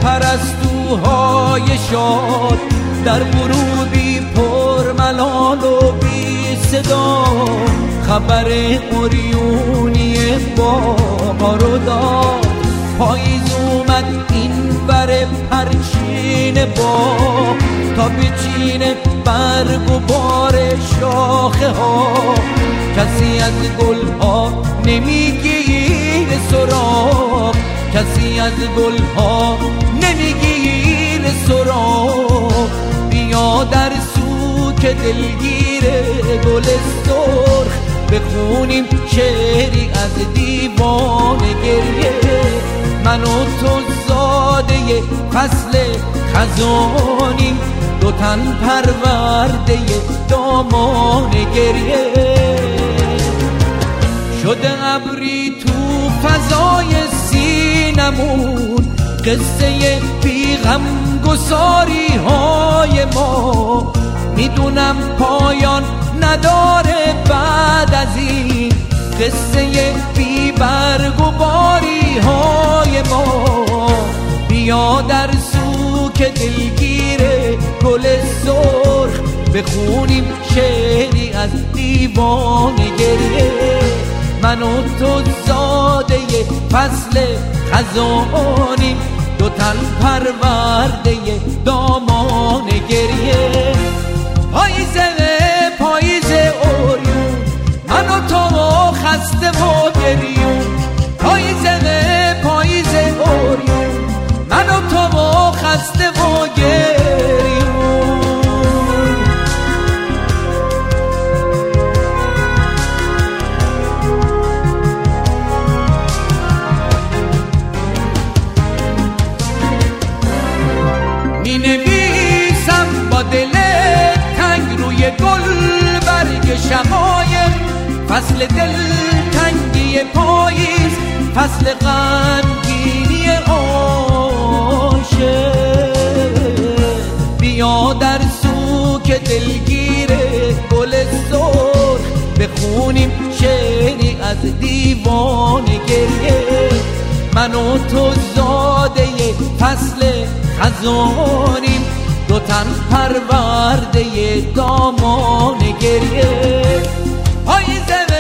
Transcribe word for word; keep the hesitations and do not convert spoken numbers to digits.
پرستوهای شاد در غروبی پر ملال و بی صدا خبر اوریونی باغ رو داد. پاییز اومد این بر پرچین باغ تا بچینه برگ و بار شاخه ها. کسی از گل ها نمیگیره سراغ، کسی از گل ها نمیگیره سراغ. بیا در سو که دلگیر گل سرخ بخونیم شعری از دیوان گریه. من و تو زاده فصل خزانیم، دو تن پرورده دامان گریه. شده ابری تو فضای سینمون قصه بیغم گساری های ما. میدونم پایان نداره بعد از این قصه بی برگ و باری های ما. بیا در سو که دلگیره گل سرخ بخونیم شعری از دیوان گریه. من و تو زاده فصل خزانیم، دو تن پرورده دامان گریه. پاییزه پاییزه اوریون من و تو خسته و گریون. پاییزه پاییزه اوریون من و تو خسته و گریون. می نویسم با دل تنگ روی گل برگ شقایق، فصل دل تنگی پاییز، فصل غمگینی عاشق. بیا در سو که دلگیره گل سرخ بخونیم شعری از دیوان گریه. من و تو زاده فصل خزانیم، دو تن پرورده دامان گریه. پاییزه